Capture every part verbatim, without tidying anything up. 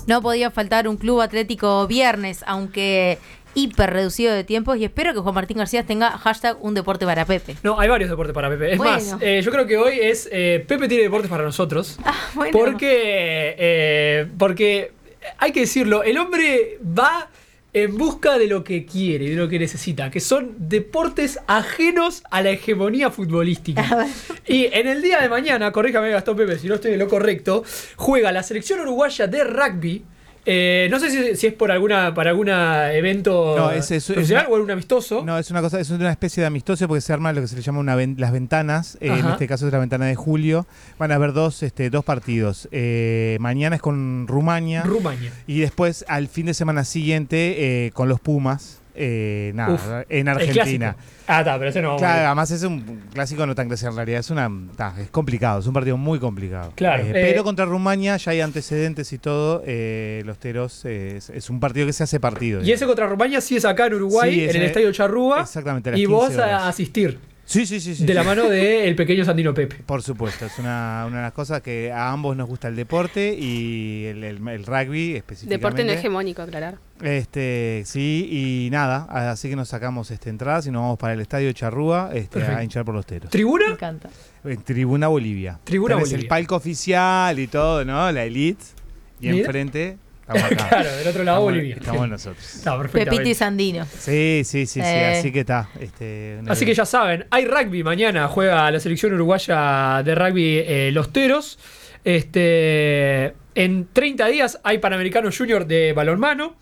No podía faltar un Club Atlético Viernes, aunque hiper reducido de tiempos, y espero que Juan Martín García tenga hashtag un deporte para Pepe. No, hay varios deportes para Pepe. Es bueno. más, eh, yo creo que hoy es eh, Pepe tiene deportes para nosotros. Ah, bueno. Porque, eh, porque hay que decirlo, el hombre va en busca de lo que quiere, de lo que necesita, que son deportes ajenos a la hegemonía futbolística. Y en el día de mañana, corríjame Gastón Pepe, si no estoy en lo correcto, juega la selección uruguaya de rugby. Eh, no sé si, si es por alguna para algún evento no, es, es, profesional es una, o algún amistoso. No, es una cosa, es una especie de amistoso porque se arma lo que se le llama una ven, las ventanas. Eh, en este caso es la ventana de julio. Van a haber dos, este, dos partidos. Eh, mañana es con Rumania. Rumania. Y después al fin de semana siguiente eh, con los Pumas. Eh, nada, Uf, en Argentina. Ah, está, pero ese no. Claro, además es un clásico no tan clásico en realidad. Es una, ta, es complicado, es un partido muy complicado. Claro. Eh, eh, pero contra Rumania ya hay antecedentes y todo. Eh, los Teros eh, es, es un partido que se hace partido. Y digamos. ese contra Rumania sí es acá en Uruguay, Sí, en es el en Estadio Charrúa. Exactamente. A las y vos quince horas. a asistir. Sí, sí, sí, sí. De sí. la mano del pequeño Sandino Pepe. Por supuesto, es una, una de las cosas que a ambos nos gusta el deporte y el, el, el rugby específicamente. Deporte no hegemónico, aclarar. Este, sí, y nada, así que nos sacamos este, entradas y nos vamos para el Estadio Charrúa este, a hinchar por los Teros. ¿Tribuna? Me encanta. En Tribuna Bolivia. Tribuna Tenés Bolivia. el palco oficial y todo, ¿no? La elite. Y Mira. enfrente estamos acá. Claro, del otro lado estamos, Bolivia. Estamos nosotros. Está perfecto. Pepito y Sandino. Sí, sí, sí, sí, Eh. así que está. Este, Así que ya saben, hay rugby mañana, juega la selección uruguaya de rugby eh, Los Teros. Este, en treinta días hay Panamericano Junior de balonmano.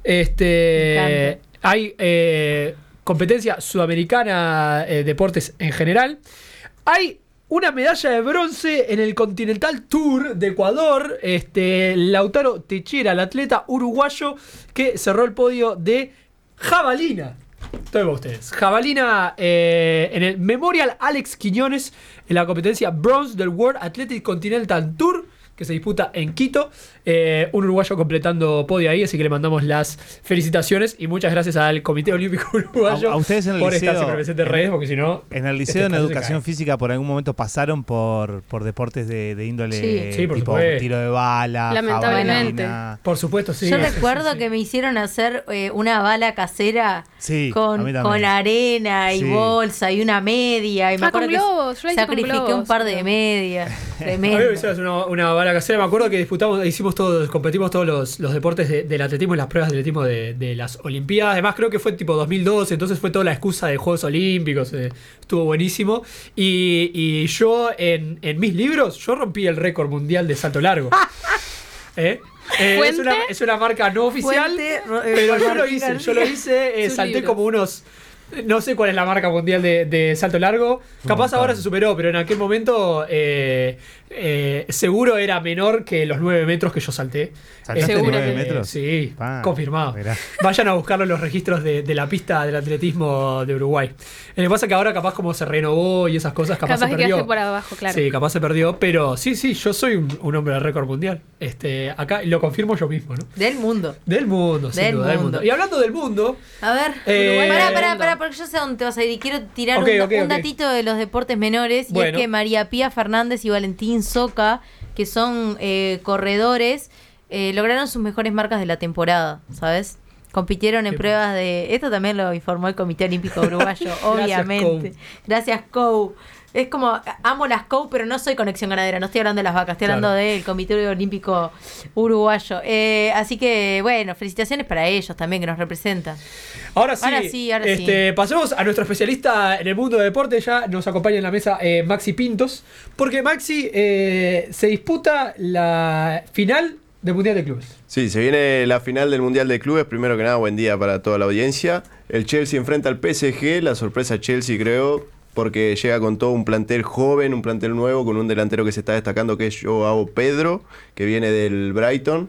Este, hay eh, competencia sudamericana de eh, deportes en general. Hay una medalla de bronce en el Continental Tour de Ecuador. Este, Lautaro Techera, el atleta uruguayo que cerró el podio de jabalina. Todo para ustedes. Jabalina eh, en el Memorial Alex Quiñones en la competencia Bronze del World Athletic Continental Tour que se disputa en Quito. Eh, un uruguayo completando podio ahí, así que le mandamos las felicitaciones y muchas gracias al Comité Olímpico Uruguayo a, a ustedes en el por liceo, estar siempre presente en redes, porque si no... En el liceo, este en espacio se educación cae. física, por algún momento pasaron por, por deportes de, de índole Sí. Sí, por tipo supuesto. tiro de bala, Lamentablemente. jabalina. Por supuesto, sí. Yo sí, recuerdo sí, sí. que me hicieron hacer eh, una bala casera Sí, a con, mí también. con arena y Sí. bolsa y una media. Y me Ah, acuerdo con que globos, yo la hice con sacrifiqué un globos, par de pero- medias. A mí me Tremendo. hicieron una, una bala casera. Me acuerdo que disputamos, hicimos todos, competimos todos los, los deportes de- del atletismo y las pruebas de atletismo de, de las Olimpiadas. Además, creo que fue tipo dos mil doce, entonces fue toda la excusa de Juegos Olímpicos. eh, estuvo buenísimo. Y, y yo, en, en mis libros, yo rompí el récord mundial de salto largo. ¿Eh? Eh, es, ¿Fuente? una, es una marca no oficial, Fuente, ro- eh, pero Juan yo lo Martín hice. García. Yo lo hice, eh, Sus salté libros. como unos. No sé cuál es la marca mundial de, de salto largo. Capaz montón. ahora se superó, pero en aquel momento eh, eh, seguro era menor que los nueve metros que yo salté. ¿Saltaste Seguro nueve que- metros? Sí, Pa, confirmado. mirá. Vayan a buscarlo en los registros de, de la pista del atletismo de Uruguay. Eh, Lo que pasa es que ahora capaz como se renovó y esas cosas, capaz, Capaz se que perdió. quedaste por abajo, claro. Sí, capaz se perdió, pero sí, sí, yo soy un, un hombre de récord mundial. Este, acá lo confirmo yo mismo, ¿no? Del mundo. Del mundo, sin Del duda, del mundo. mundo. Y hablando del mundo, A ver, Eh, Uruguay. Pará, pará, mundo. pará, porque yo sé a dónde te vas a ir y quiero tirar Ok, un, ok, un ok. datito de los deportes menores. Y Bueno. es que María Pía Fernández y Valentín Soca, que son eh, corredores, eh, lograron sus mejores marcas de la temporada, ¿sabes? Compitieron en Qué pruebas de... Esto también lo informó el Comité Olímpico Uruguayo, obviamente. Gracias, Cou. Es como, amo las C O U, pero no soy Conexión Ganadera, no estoy hablando de las vacas, estoy Claro. hablando del Comité Olímpico Uruguayo. Eh, así que, bueno, felicitaciones para ellos también, que nos representan. ahora sí, Ahora sí, ahora este, sí. pasemos a nuestro especialista en el mundo de deporte. Ya nos acompaña en la mesa eh, Maxi Pintos, porque Maxi eh, se disputa la final del Mundial de Clubes. Sí, se viene la final del Mundial de Clubes. Primero que nada, buen día para toda la audiencia. El Chelsea enfrenta al P S G. La sorpresa Chelsea, creo, porque llega con todo un plantel joven, un plantel nuevo, con un delantero que se está destacando, que es Joao Pedro, que viene del Brighton,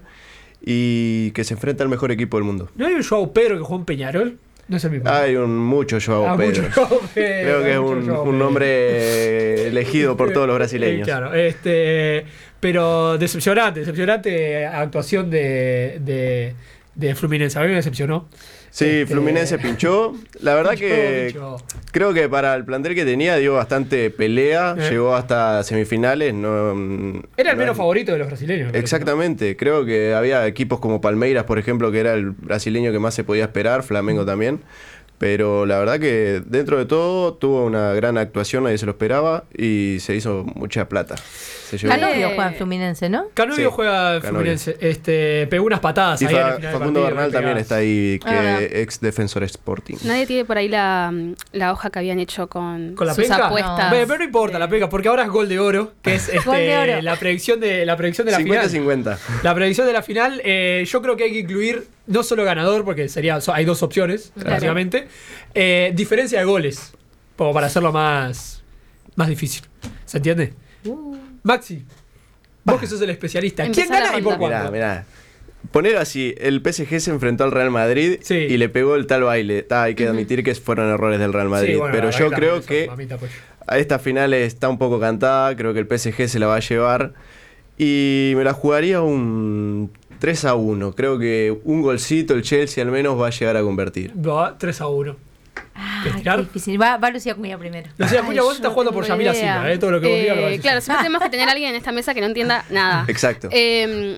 y que se enfrenta al mejor equipo del mundo. ¿No hay un Joao Pedro que jugó en Peñarol? No es el mismo. Hay un mucho Joao Ah, Pedro. mucho Joao Pedro, Creo que es mucho un, Joao un Pedro. nombre eh, elegido por todos los brasileños. Eh, claro, este, pero decepcionante, decepcionante actuación de, de, de Fluminense. A mí me decepcionó. Sí, Este, Fluminense pinchó. La verdad pinchó, que pinchó. creo que para el plantel que tenía dio bastante pelea. Eh. Llegó hasta semifinales. No, Era el no- menos favorito de los brasileños. me parece, Exactamente. Creo que había equipos como Palmeiras, por ejemplo, que era el brasileño que más se podía esperar. Flamengo también. Pero la verdad que dentro de todo tuvo una gran actuación, nadie se lo esperaba y se hizo mucha plata. Se llevó- Canovio Eh, juega en Fluminense, ¿no? ¿no? Canovio Sí, juega en Canovio. Fluminense. Este, pegó unas patadas Y ahí al Fa- final del Facundo partido, Bernal bien también pegadas. está ahí, Ah, verdad. que ex Defensor Sporting. Nadie tiene por ahí la, la hoja que habían hecho con, ¿Con la sus penca? apuestas. Ve, pero no importa la penca, porque ahora es gol de oro, que es este, Gol de oro. la predicción de la predicción de la cincuenta final. cincuenta. La predicción de la final, eh, yo creo que hay que incluir no solo ganador, porque sería so- hay dos opciones, Claro. básicamente. Eh, diferencia de goles, como para hacerlo más, más difícil. ¿Se entiende? Maxi, vos que sos el especialista, ¿quién Empezá la gana y por ronda. Mirá, cuánto? mirá. Poner así, el P S G se enfrentó al Real Madrid Sí. y le pegó el tal baile. Ta, hay que admitir que fueron errores del Real Madrid. Sí, bueno, pero la yo verdad creo también que eso, mamita, pues. a esta final está un poco cantada. Creo que el P S G se la va a llevar. Y me la jugaría un tres a uno. Creo que un golcito el Chelsea al menos va a llegar a convertir. Va tres a uno. Ah, ¿Querés qué tirar? difícil. Va, va Lucía Cuña primero. Lucía Ay, Cuña, vos yo estás no jugando por tengo Yamila idea. Silva, ¿eh? Todo lo que vos digas lo vas a Eh, decir. Claro, siempre tenemos que tener a alguien en esta mesa que no entienda nada. Exacto. Eh,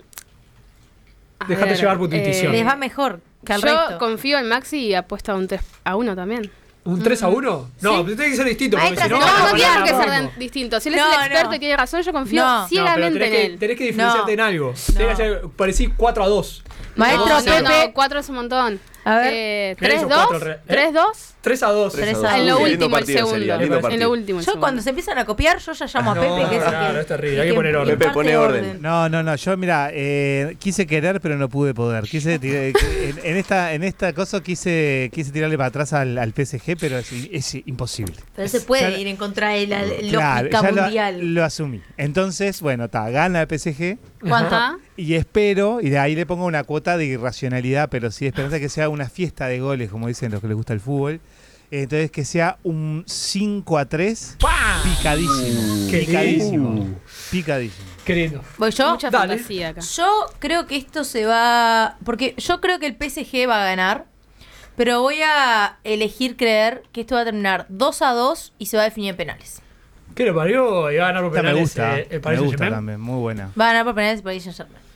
a Dejate ver, llevar por tu intuición. Les va mejor que al yo resto. confío en Maxi y apuesto a un tres a uno también. ¿Un tres a uno? No, Sí. pero tiene que ser distinto. Porque Maestra, si no, no, No, vas a no poner tiene la que ser misma. de- distinto. Si él es No, el experto no. y tiene razón, yo confío No. No, pero ciegamente tenés en que, él. tenés que diferenciarte No. en algo. Tenés que hacer, parecí cuatro a dos. Maestro no, Pepe. no, no, cuatro es un montón. A ver. Eh, Mirá, tres hizo dos. cuatro re- ¿eh? tres dos. tres a dos. Tres a dos. En lo Uy, lindo último, el partido segundo. sería, lindo En partido. lo último, el Yo segundo. cuando se empiezan a copiar, yo ya llamo a No, Pepe, que es el claro, que. es terrible, el hay que poner orden. Pepe, imparte pone orden. No, no, no. Yo, mira, eh, quise querer, pero no pude poder. Quise tirar- en, en esta, en esta cosa quise, quise tirarle para atrás al, al P S G, pero es, es imposible. Pero se puede Ya- ir en contra de la Claro, lógica ya lo, mundial. lo asumí. Entonces, bueno, está, gana el P S G. ¿Cuánto? Ajá. Y espero, y de ahí le pongo una cuota de irracionalidad, pero sí esperanza que sea una fiesta de goles, como dicen los que les gusta el fútbol. Entonces que sea un cinco a tres ¡Pah! picadísimo. Qué Picadísimo. lindo. Picadísimo. Qué lindo. ¿Voy yo? Mucha Dale. fantasía acá. Yo creo que esto se va. Porque yo creo que el P S G va a ganar. Pero voy a elegir creer que esto va a terminar dos a dos y se va a definir en penales. ¿Qué lo parió? Y va a ganar por Esta me penales gusta, eh, el me Paris gusta Saint-Germain. también, muy buena. Va a ganar por penales el Paris Saint-Germain.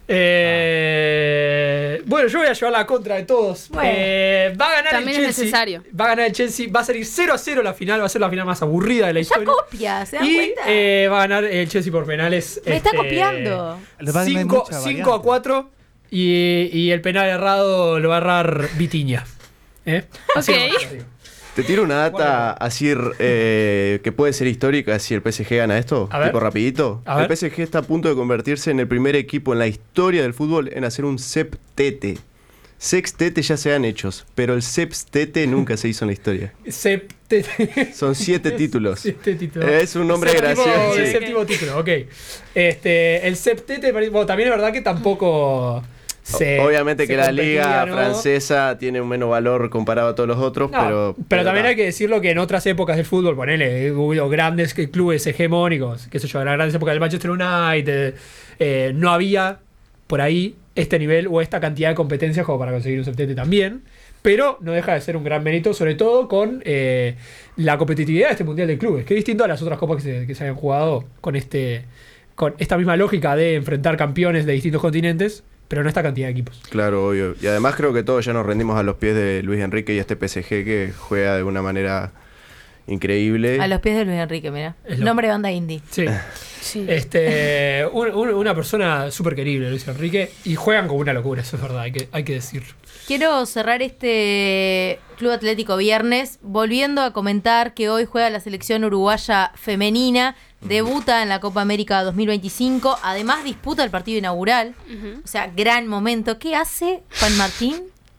Eh, bueno, yo voy a llevar la contra de todos. Bueno. Eh, va a ganar También el es Chelsea. necesario. Va a ganar el Chelsea. Va a salir cero a cero la final. Va a ser la final más aburrida de la Ya historia. copia, ¿se dan Y cuenta? eh, va a ganar el Chelsea por penales. Me está este, copiando. Lo que pasa es que no hay mucha cinco a variante. cuatro. Y, y el penal errado lo va a errar Vitiña. ¿Eh? Así Ok. nomás, digo. Te tiro una data Bueno. así eh, que puede ser histórica si el P S G gana esto. A ver. Tipo rapidito. A ver. El P S G está a punto de convertirse en el primer equipo en la historia del fútbol en hacer un septete. Sextete ya se han hechos, pero el sextete nunca se hizo en la historia. Septe- Son siete títulos. Siete títulos. Es un nombre Séptimo- gracioso. El sí. séptimo título, ok. Este, el septete, bueno, también es verdad que tampoco se. Obviamente se que la competía, liga ¿no? francesa tiene un menos valor comparado a todos los otros, No, pero. pero también nada. hay que decirlo que en otras épocas del fútbol, ponele, hubo grandes que- clubes hegemónicos, qué sé yo, en las grandes épocas del Manchester United, eh, no había por ahí este nivel o esta cantidad de competencias como para conseguir un septete también, pero no deja de ser un gran mérito, sobre todo con eh, la competitividad de este Mundial de Clubes, que es distinto a las otras copas que se, que se habían jugado con este con esta misma lógica de enfrentar campeones de distintos continentes, pero no esta cantidad de equipos. Claro, obvio. Y además creo que todos ya nos rendimos a los pies de Luis Enrique y este P S G que juega de una manera increíble. A los pies de Luis Enrique, mira. Es lo- Nombre de banda indie. Sí. Sí. Este, un- un- una persona súper querible, Luis Enrique, y juegan como una locura, eso es verdad, hay que, hay que decir. Quiero cerrar este Club Atlético Viernes volviendo a comentar que hoy juega la selección uruguaya femenina, debuta en la Copa América dos mil veinticinco, además disputa el partido inaugural, Ujú. o sea, gran momento. ¿Qué hace Juan Martín?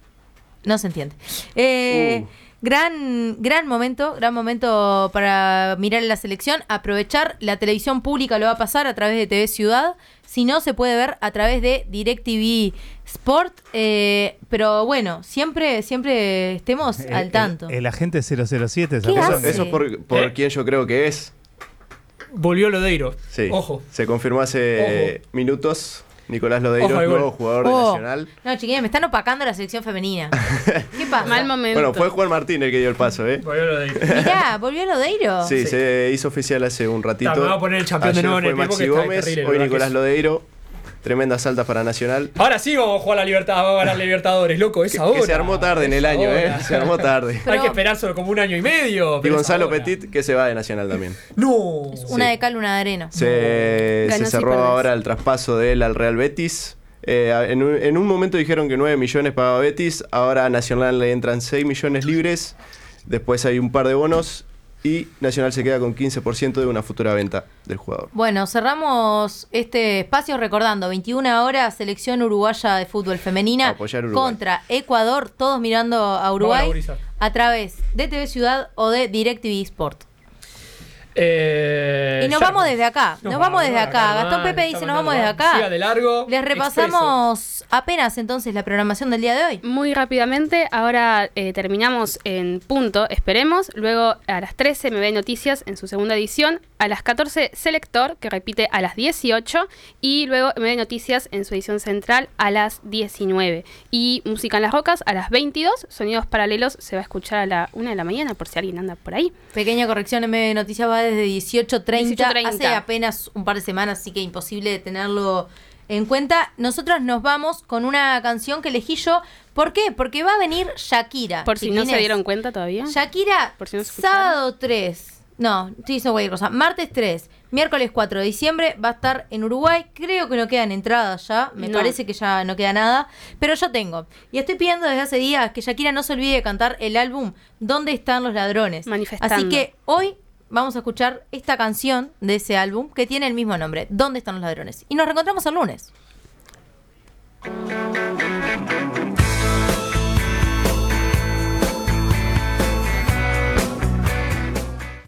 No se entiende. Eh, Uh. Gran, gran momento, gran momento para mirar la selección, aprovechar, la televisión pública lo va a pasar a través de T V Ciudad, si no se puede ver a través de DirecTV Sport, eh, pero bueno, siempre, siempre estemos El- al tanto. El, el agente cero cero siete. ¿se ¿Qué acuerdan? Eso, hace? eso es por, por ¿Eh? quien yo creo que es. Volvió Lodeiro. Sí. Ojo. Se confirmó hace Ojo. minutos. Nicolás Lodeiro, Ojo al nuevo gol. jugador de Oh. Nacional. No, chiquillos, me están opacando la selección femenina. ¿Qué pasa? Mal momento. Bueno, fue Juan Martín el que dio el paso, ¿eh? Volvió lo de ahí. Mirá, volvió Lodeiro. Sí, Sí. se hizo oficial hace un ratito. Ta, me va a poner el campeón de Ayer nuevo en fue el pie Maxi porque está Gómez, terrible, la hoy verdad Nicolás que es- Lodeiro. Tremendas altas para Nacional. Ahora sí vamos a jugar la libertad, vamos a ganar la Libertadores, loco, es Que, ahora. que se armó tarde en el Es año, ¿eh? ahora. Se armó tarde. Pero- Hay que esperar solo como un año y medio. Y pero es Gonzalo ahora. Petit, que se va de Nacional también. No. Una Sí. de cal, una de arena. Se, Ganó se sí, cerró perdés. ahora el traspaso de él al Real Betis. Eh, en, un, en un momento dijeron que nueve millones pagaba Betis. Ahora a Nacional le entran seis millones libres. Después hay un par de bonos. Y Nacional se queda con quince por ciento de una futura venta del jugador. Bueno, cerramos este espacio recordando veintiuna horas, selección uruguaya de fútbol femenina Apoyar Uruguay. contra Ecuador, todos mirando a Uruguay Vamos a la a través de T V Ciudad o de DirecTV Sport. Eh, Y nos ya- vamos desde acá, nos, vamos desde acá. Gastón normal, Pepe dice, estamos nos vamos en desde normal. Siga acá. de largo. Les expreso. repasamos apenas entonces la programación del día de hoy. Muy rápidamente, ahora eh, terminamos en punto, esperemos. Luego a las trece M B Noticias en su segunda edición. A las catorce Selector, que repite a las dieciocho. Y luego M B Noticias en su edición central a las diecinueve. Y Música en las Rocas a las veintidós. Sonidos Paralelos se va a escuchar a la una de la mañana por si alguien anda por ahí. Pequeña corrección, M B Noticias va desde dieciocho treinta, dieciocho treinta. hace apenas un par de semanas, así que imposible de tenerlo en cuenta. Nosotros nos vamos con una canción que elegí yo. ¿Por qué? Porque va a venir Shakira. Por si no se chiquilines. dieron cuenta todavía. Shakira, Por si no se escucharon. sábado tres. No, estoy diciendo cualquier cosa. Martes tres, miércoles cuatro de diciembre va a estar en Uruguay. Creo que no quedan entradas ya. Me No. parece que ya no queda nada. Pero yo tengo. Y estoy pidiendo desde hace días que Shakira no se olvide de cantar el álbum ¿Dónde están los ladrones? Manifestando. Así que hoy vamos a escuchar esta canción de ese álbum que tiene el mismo nombre, ¿Dónde están los ladrones? Y nos reencontramos el lunes.